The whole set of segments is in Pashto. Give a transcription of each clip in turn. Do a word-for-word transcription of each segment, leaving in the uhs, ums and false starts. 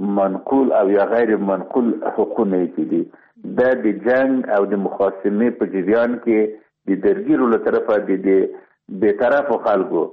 منقول او یا غیر منقول حقوقونه دي. دا د جنگ او د مخاصمې په جریان کې د درګیرو له طرفه د بیطرفو خلکو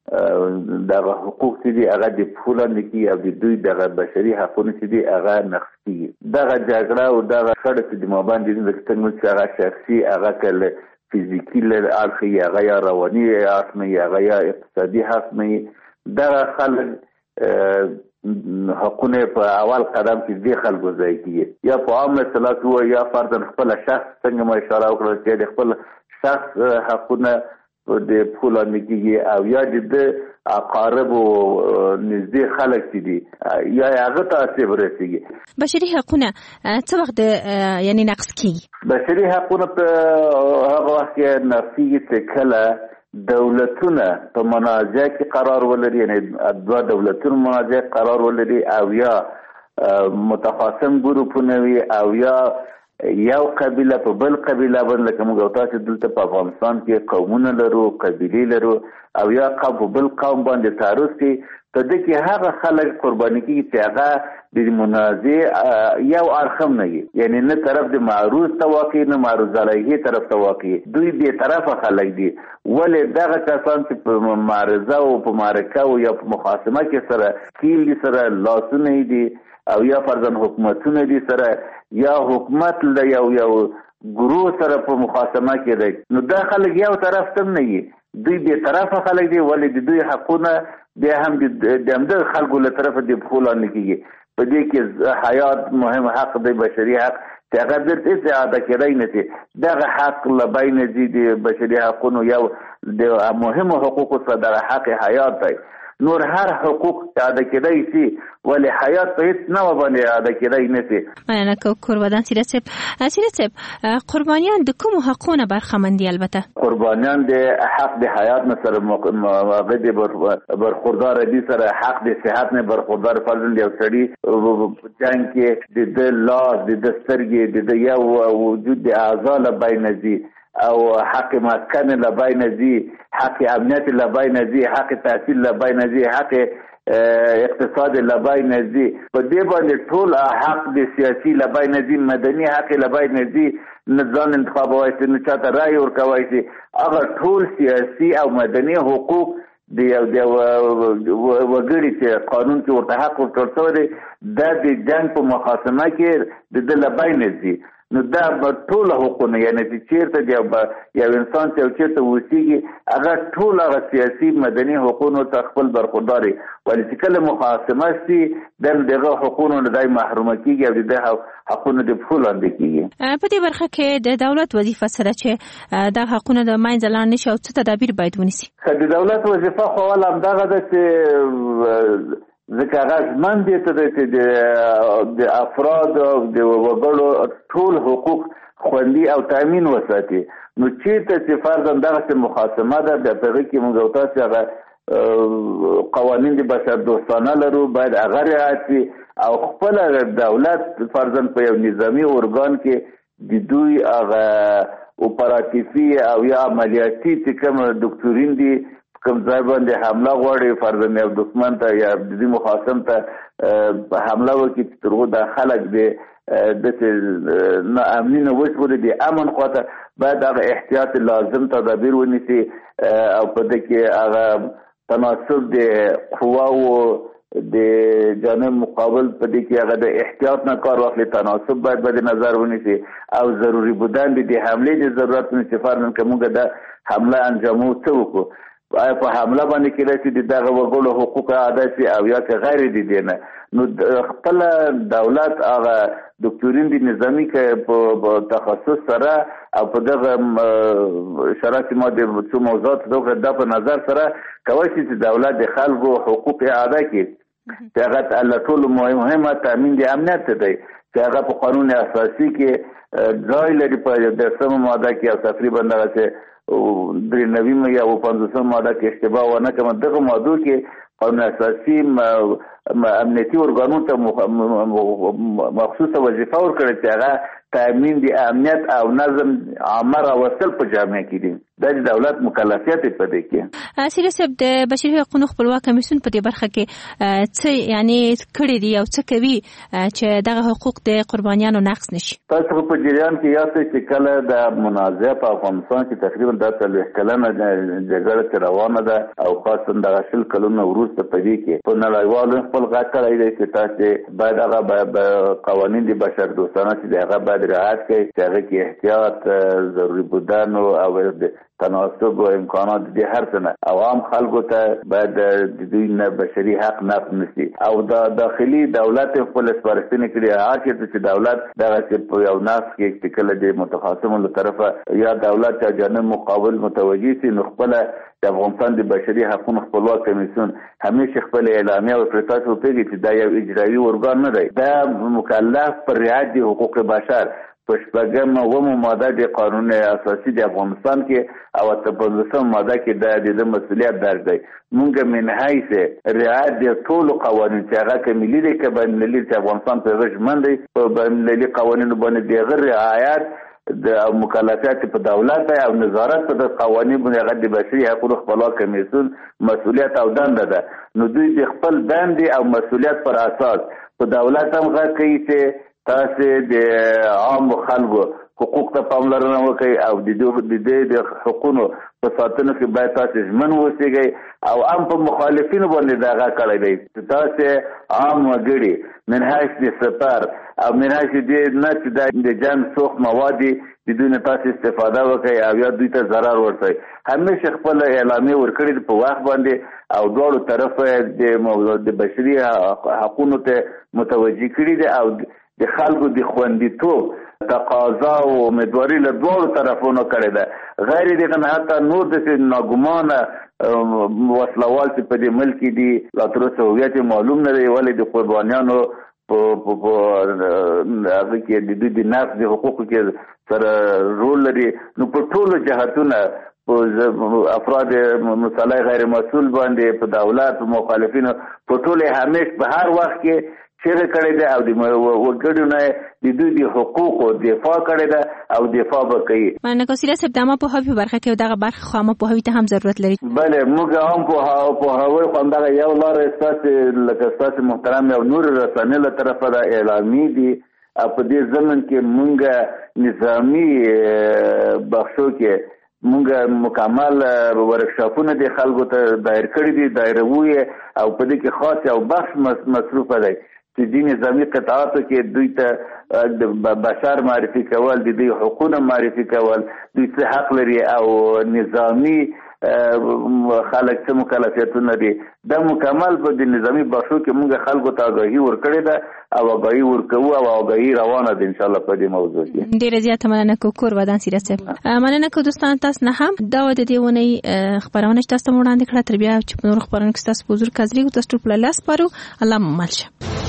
دغه حقوق چې دي هغه د پښو لاندې کېږي او د دوی دغه بشري حقونه چې دي هغه نقض کېږي. دغه جګړه او دغه شخړه چې د مابین دي د څنګه چې هغه شخصي هغه کله فزیکي له اړخه هغه یا رواني اړخ نه هغه یا اقتصادي حق نه دغه خلک حقونه په اول قدم کې د خلکو ځای کېږي یا په عامه اصطلاح کې یا فرضاً خپل شخص څنګه ما اشاره وکړه چې د خپل شخص حقونه د پښو لاندې کېږي او یا د اقاربو نږدې خلک چې دي یا هغه ته آسیب رسېږي. بشري حقونه څه وخت یعنې نقض کېږي؟ بشري حقونه په هغه وخت کې نقض کېږي چې کله دولتونه په منازعه کې قرار ولري، یعنې دوه دولتونه منازعه قرار ولري او یا متخاصم ګروپونه وي او یا یو قبیله په بل قبیله باندې لکه موږ او تاسو دلته په افغانستان کې قومونه لرو، قبیلې لرو او یا قوم په بل قوم باندې تعرض کوي. په دې کې هغه خلک قرباني کېږي چې هغه د منازع یو اړخ هم نه وي، یعنې نه طرف د معروض ته واقع نه معروض علیه طرف ته واقع، دوی بې طرفه خلک دي. ولې دغه کسان چې په معارضه او په معرکه او یا په مخاصمه کې سره کیل دي سره لاسونه دي او یا فرضاً حکومتونه دي سره یا حکومت له یو یو ګروه سره په مخاصمه کې دی، نو دا خلک یو طرف ته نه وي، دوی بې طرفه خلک دي. ولې د دوی حقونه بیا هم د همدغه خلکو له طرفه د پښو لاندې کېږي. په دې کې حیات مهم حق دی، بشري حق چې هغه درته هېڅ اعاده کېدی نه شي. دغه حق له بینه ځي د بشري حقونو یو د مهمو حقوقو څخه دغه حق حیات دی. نور هر حقوق اعاده کېدی شي ولې حیات په هېڅ نوع باندې اعاده کېدی نه شي. مننه کوربدان سیرت صاحب. سیرت صاحب، قربانیان د کومو حقونو برخمن دي؟ البته قربانیان د حق د حیات نه سره هغه د برخوردار دي، سره حق د صحت نه برخوردار. فرضاً یو سړي په جنګ کې د ده لاس د ده سترګې د ده یو وجود د اعضا له بینه ځي او حق مسکن له بینه ځي، حق امنیت له بینه ځي، حق تحصیل له بینه ځي، حق اقتصاد له بینه ځي. په دې باندې ټول حق د سیاسي له بینه ځي، مدني حق له بینه ځي، نه ځان انتخابوای شي، نه چاته رایې ورکوای شي. هغه ټول سیاسي او مدني حقوق د یو د وګړي چې قانون کې ورته حق ورکړل شوی دی دا د جنګ په مخاصمه کې د ده له بینه ځي. نو دا به ټول حقونه، یعنې چې چېرته د یو انسان چې چېرته اوسېږي هغه ټول هغه سیاسي مدني حقونو ته خپل برخوردار وي. ولې چې کله مخاصمه شي د دغه حقونو نه دی محرومه کېږي او د ده حقونه د پښو لاندې کېږي. په دې برخه کې د دولت وظیفه سره چې دا حقونه د منځه لاړ نه شي او څه تدابیر باید ونیسي؟ د دولت وظیفه خو اول همدغه ده چې ځکه هغه ژمن دی ته چې د افراد او د وګړو ټول حقوق خوندي او تامین وساتي. نو چېرته چې فرضاً دغسې مخاصمه ده بیا په هغې کې موږ او تاسې هغه قوانین د بشر دوستانه لرو باید هغه رعایت شي او خپله دولت فرضاً په یو نظامي ارګان کې د دوی هغه اپراتیفي او یا عملیاتي چې کوم دکتورین دي کوم ځای باندې حمله غواړي فرضاً یو دښمن ته یا د مخاصم ته حمله وکړي چې تر هغو دا خلک دی داسې ناامني نه وژغوري، د امن خواته باید هغه احتیاط لازم تدابیر ونیسي او په دې کې هغه تناسب د قواو د جانب مقابل په دې کې هغه د احتیاط نه کار واخلي، تناسب باید بد نظر ونیسي او ضروري بودن د حملې د ضرورت نه چې فرضاً که موږ د حمله انجامو څه وکړو آیا په حمله باندې کېدای شي د دغه وګړو حقوق ادا شي او یا که غیر د دې نه. نو خپله دولت هغه دکتورین د نظامي په تخصص سره او په دغه اشاره چې ما د څو موضوعات دغه دا په نظر سره کولی شي چې دولت د خلکو حقوق ادا کړي چې هغه له ټولو مهمه تامین د امنیت دی چې هغه په قانون اساسي کې ځای لري. په دسمه ماده کې او تقریبا دغسې درې نوي یا اووه پنځوسمه ماده کې اشتباه ونه کړم دغه مادو کې قانون اساسي امنیتي ارګانونو ته مخصوصه وظیفه ورکړې چې هغه تامین د امنیت او نظم عامه راوستل په جامعه کې دي. دا د دولت مکلفیت په دې کې. سیره صاحب د بشري حقوقو خپلواک کمیسیون په دې برخه کې څه یعنی کړی دی او څه کوي چې دغه حقوق د قربانیانو نقض نشي؟ تاسو په جریان کې یاد چې کله د منازعه په افغانستان کې تقریبا د څلوېښت کلنه جګړه روانه ده او خاصه د شل کلونو وروسته په دې کې په نړیوالو خپل غږ کړی دی چې تاسو باید هغه قوانین د بشر دوستانه چې هغه باید رعایت کړي، چې هغه کې احتیاط ضروري بودن او تناسب او امکانات دي هر څه او عام خلکو ته باید د دوی نه بشري حق نقض نشي او د داخلي دولت خپل سپارښتنې کړي هغه چې دولت دغه په یو ناس کې کله د متخاصمو له طرفه یا دولت چې جانب مقابل متوجي سي نو خپل د افغانستان د بشري حقوقو خپلواک کمیسیون همیشه خپل اعلامیه او پرتاسو کوي چې دا یو اجرایي ارګان نه دی، دا مکلف پر رعایت د حقوق بشر په شپږم اووم ماده د قانون اساسي د افغانستان کې او اته پنځوسم ماده کې د مسؤلیت درج دی. مونږ من حیث رعایت د ټولو قوانینو چې هغه کملي دي که بین المللي چې افغانستان په ژمن دی په بین المللي قوانینو باندې د هغه رعایت د مکلفیت په دولت او نظارت په قوانینو باندې هغه د بشري حقوقو خپلواک کمیسیون مسؤلیت او دنده ده. نو دوی د خپل دندې او مسؤلیت پر اساس په دولت هم غږ کوي چې تاسو د عام خلکو حقوق ته پاملرنه وکړئ او د دې د حقوقو په ساتنه کې باید تاسو ژمن اوسئ او عام په مخالفینو باندې دغه کړی دی چې تاسو عام وګړي من حیث د سفر او من حیث د نه چې د جنګ سوخت مواد د دوی نه تاسو استفاده وکړئ او یا دوی ته ضرر ورسوي. همیشه خپل اعلامیه ورکړي په وخت باندې او دواړو طرف د د بشري حقوقو ته متوجي کړي دي او د خلکو د خوندیتوب تقاضا او امیدواري له دوه طرفونو کړی ده. غیر دغه نه حتی نور د ناګمانه وسلوال چې په دې ملک دي لا تر اوسه هویت معلوم نه دی ولې د قربانیانو په هغه کې د دوی د نقض د حقوقو کې سره رول لري. نو په ټولو جهتونه افراد مصالح غیر مسؤل باندې په دولت مخالفینو په ټولو همیشه په هر وخت کې چیرې کړی دی او د وګړو نه د دوی د حقوقو دفاع کړی دی او دفاع به کوي. مننه کوسیره صاحب د عامه پوهاوي برخه کې دغه برخه خو عامه پوهاوي ته هم ضرورت لري. بله موږ هم پوهاوي خو همدغه یو لاره ستاسې لکه ستاسې محترم او نور رسنۍ له طرفه د اعلامي دي او په دې ضمن کې موږ نظامي بخشو کې موږ مکمل ورکشاپونه د خلکو ته دایر کړي دي دایروي او په دې کې خاص او بخش مصروفه دی چې د نظامي قطعاتو کې دوی ته بشر معرفي کول د دوی حقوق معرفي کول دوی څه حق لري او نظامي خلک څه مکلفیتونه لري دا مکمل په د نظامي بخشو کې موږ خلکو ته آگاهي ورکړې ده او آگاهي ورکوو او آگاهي روانه ده ان شاء الله په دې موضوع کې. ډیره زیاته مننه کوکور ودان سیره صاحب. مننه کو دوستان تاسو نه هم دا د دې ونې خبرونه تاسو ته وړاندې کړه تر بیا چې په نور خبرونه کې تاسو حضور کاذری تاسو ټول لاس پارو الله مالشه.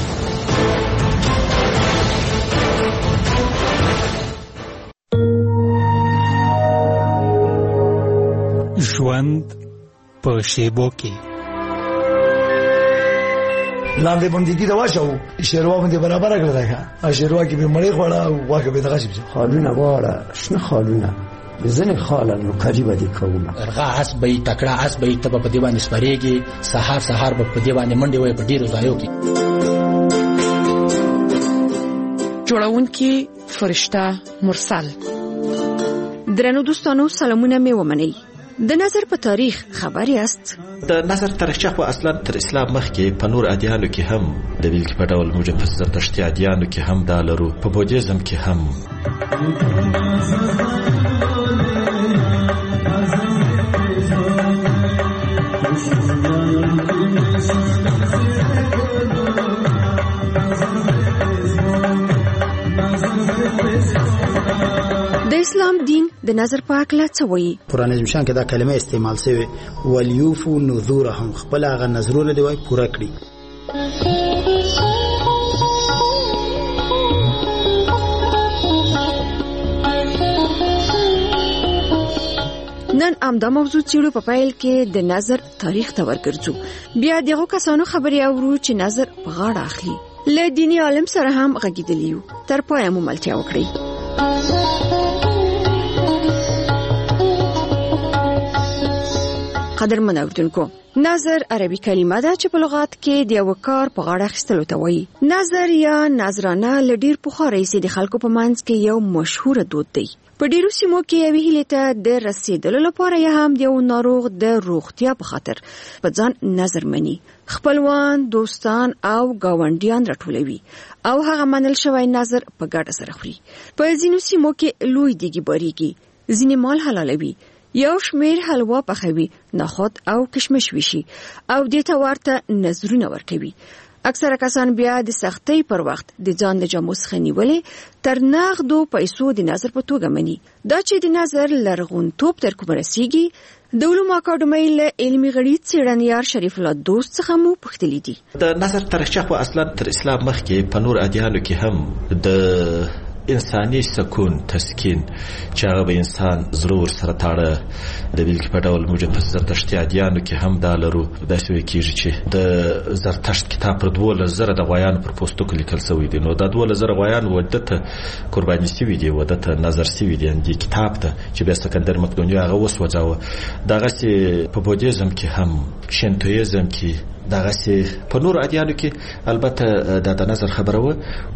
ژوند په شیبو کې لاندې باندې دي دا واښو شیروا باندې برابر کړل راځه شیروا کې به مړې خوړه او واګه به دغه شي خالونه واړه شنه خالونه ځنه خاله نو کړي به دي کومه ارغا اس به تکړه اس به ته په دی باندې سپریږي سحر سحر به په دی باندې منډي وي په ډیرو ځایو کې جوړونکي فرشته مرسل. درنو دوستانو سلامونه مې ومنئ. د نظر په تاریخ خبر یاست؟ د نظر تاریخچه خو اصلا تر اسلام مخکې په نور ادیانو کې هم د بیلګې په ډول موږ په زرتشتي ادیانو کې هم دا لرو، په بودیزم کې هم. د اسلام دین د نظر په اړه څه وایي؟ قرآن مشان کې دا کلمه استعمال شوی ولیوفو نذورهم خپل هغه نظرونه دی وای پوره کړی. نن امدا موضوع چیرو په پایل کې د نظر تاریخ ته ورګرځو. بیا دغه کسانو خبري اورو چې نظر په غاړه اخلي. له دیني عالم سره هم غږیدلیو. تر پایه مو ملتیا وکړئ. قدرمن اوردونکو، نظر عربي کلمه ده چې په لغت کې د یو کار په غاړه اخیستلو ته وایي. نظر یا نظرانه له ډیر پخوا راهیسې د خلکو په منځ کې یو مشهور دود دی. په ډیرو سیمو کې یوې هیلې ته د رسیدلو لپاره یې هم د یو ناروغ د روغتیا په خاطر په ځان نظر مني. خپلوان، دوستان او ګاونډیان راټولوي او هغه منل شوی نظر په ګډه سره خوري. په ځینو سیمو کې لوی دیګي باریږي، ځینې مال حلالوي، یو شمیر حلوا پخوي، نخود او کشمش وشي او دې ته ورته نظرونه ورکوي. اکثره کسان بیا د سختۍ پر وخت د ځان د جامو څخه نیولې تر نغدو پیسو د نظر په توګه مني. دا چې د نظر لرغونتوب تر کومه رسیږي د علومو اکاډمۍ له علمي غړي څېړنیار شریف الله دوست څخه مو پوښتلي دي. د نظر تاریخچه خو اصلا تر اسلام مخکې په نور ادیانو کې هم د انساني سکون تسکین چې هغه به انسان زړه ورسره تاړه د بیلګې په ډول موږ په زرتشتي ادیانو کې هم دا لرو. داسې ویل کېږي چې د زرتشت کتاب پر دولس زره د غویانو پر پوستو کې لیکل شوی دی. نو دا دولس زره غویان وده ته قرباني شوي دي، وده ته نظر شوي دي دې کتاب ته چې بیا سکندر مقدوني هغه وسوځاوه. دغسې په بودیزم کې هم، شینتویزم کې، دغسې په نور ادیانو کې البته دا د نظر خبره وه.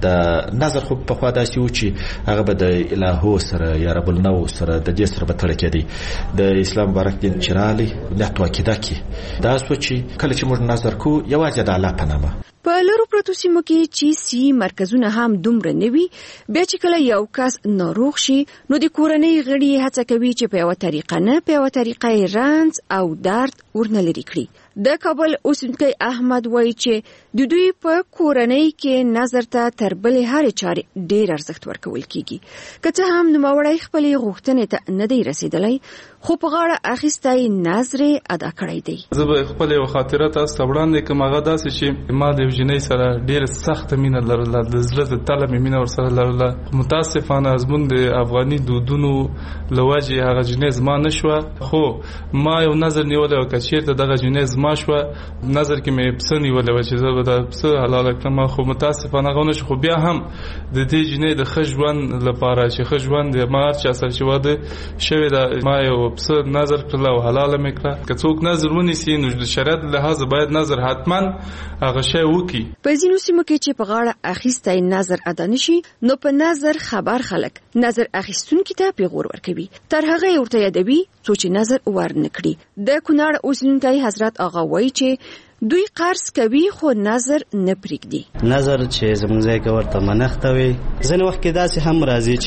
د نظر خو پخوا داسې و چې هغه به د الهو سره یا رب النو سره د دې سره به تړه کېدی. د اسلام مبارک دین چې راغلی نحت و عقیده کې دا سوه چې کله چې موږ نظر کوو یوازې د الله په نامه. په لرو پرتو سیمو کې چې سی مرکزونه هم دومره نه وي، بیا چې کله یو کس ناروغ شي نو د کورنۍ غړي هڅه کوي چې په یوه طریقه نه په یوه طریقه یې رنځ او درد ورنه لرې کړي. د کابل اوسیدونکی احمد وایي چې د دوی په کورنۍ کې نظر ته تر بلې هرې چارې ډېر ارزښت ورکول کېږي. که څه هم نوموړی خپلې غوښتنې ته نه دی رسېدلی، خو په غاړه اخیستی نظر یې ادا کړی دی. زه به خپل یو خاطره تاسو ته وړاندې کړم. هغه داسې چې ما د یو جنۍ سره ډېره سخته مینه لرله، د زړه د تله مې مینه ورسره لرله. متاسفانه زموږ د افغاني دودونو له وجې هغه جنۍ زما نه شوه، خو ما یو نظر نیولی و که چېرته دغه جنۍ زما شوه، نظر کې مې پسه نیولی وه چې زه به دا پسه حلاله کړم. خو متاسفانه هغه ونه شو. خو بیا هم د دې جنۍ د ښه ژوند لپاره چې ښه ژوند ما هر چا سره چې واده شوې ده، ما یو پسه نظر کړله او حلاله مې کړه. که څوک نظر ونیسي نو د شریعت لحاظ باید نظر حتما هغه شی وکړي. په ځینو سیمو کې چې په غاړه اخیستی نظر ادا نشي نو په نظر خبر خلک نظر اخیستونکي ته پیغور ورکوي، تر هغه یې ورته یادوي څو چې نظر ورنه کړي. د کونړ اوسیدونکی حضرت آغا وایي چې دوی قرض کوي خو نظر نه پرېږدي. نظر چې زموږ ځای کې ورته منښته وي، ځینې وخت کې داسې هم راځي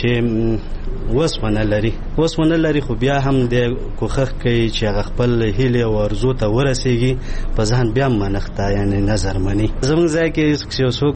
چې وس ونه لري وس ونه لري خو بیا هم د کوښښ کوي چې هغه خپل هیلې او ارزو ته ورسیږي، په ځان بیا منښته یعنې نظر مني. زموږ ځای کې یو څوک